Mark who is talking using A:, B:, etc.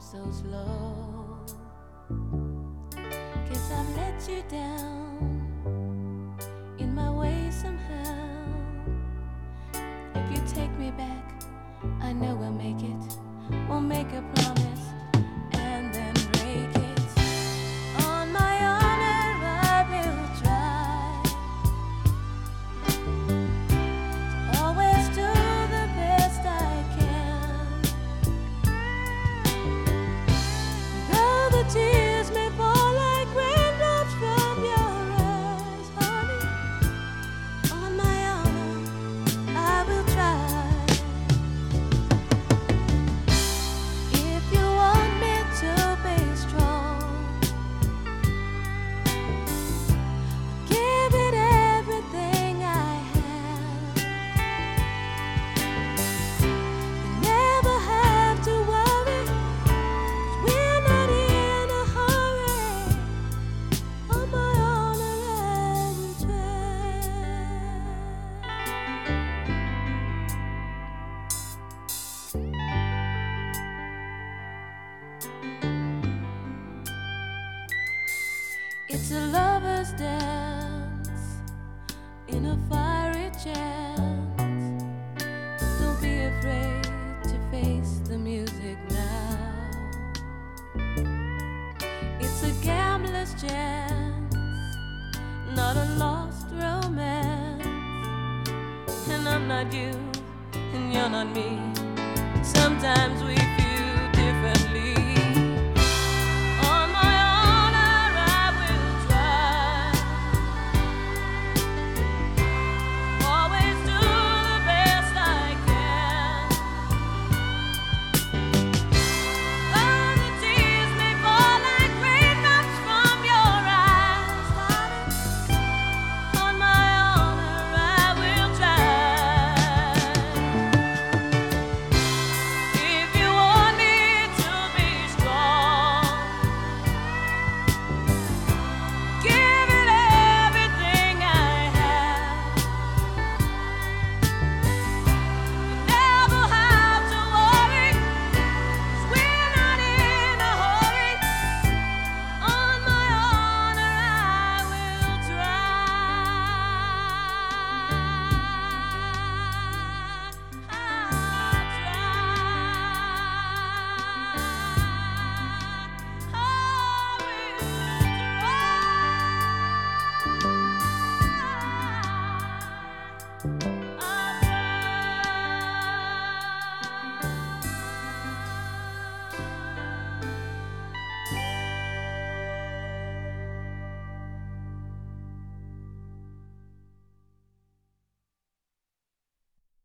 A: so slow. Guess I've let you down in my way somehow. If you take me back, I know we'll make it. We'll make a promise and then break it. On my honor, I will try to always do the best I can. Though the tears may fall like raindrops from your eyes, honey, on my honor, I will try. If you want me to be strong, give it everything I have. You never have to worry, 'cause we're not in a hurry. On my honor, I will try. It's a lover's dance in a fiery chance. Don't be afraid to face the music now. It's a gambler's chance, not a lost romance. And I'm not you, and you're not me. Sometimes we feel differently. On my honor, I will try. Always do the best I can. Though the tears may fall like raindrops from your eyes, honey, on my honor, I will try. If you want me to be strong, give it everything I have. You never have to worry, 'cause we're not in a hurry. On my honor, I will try.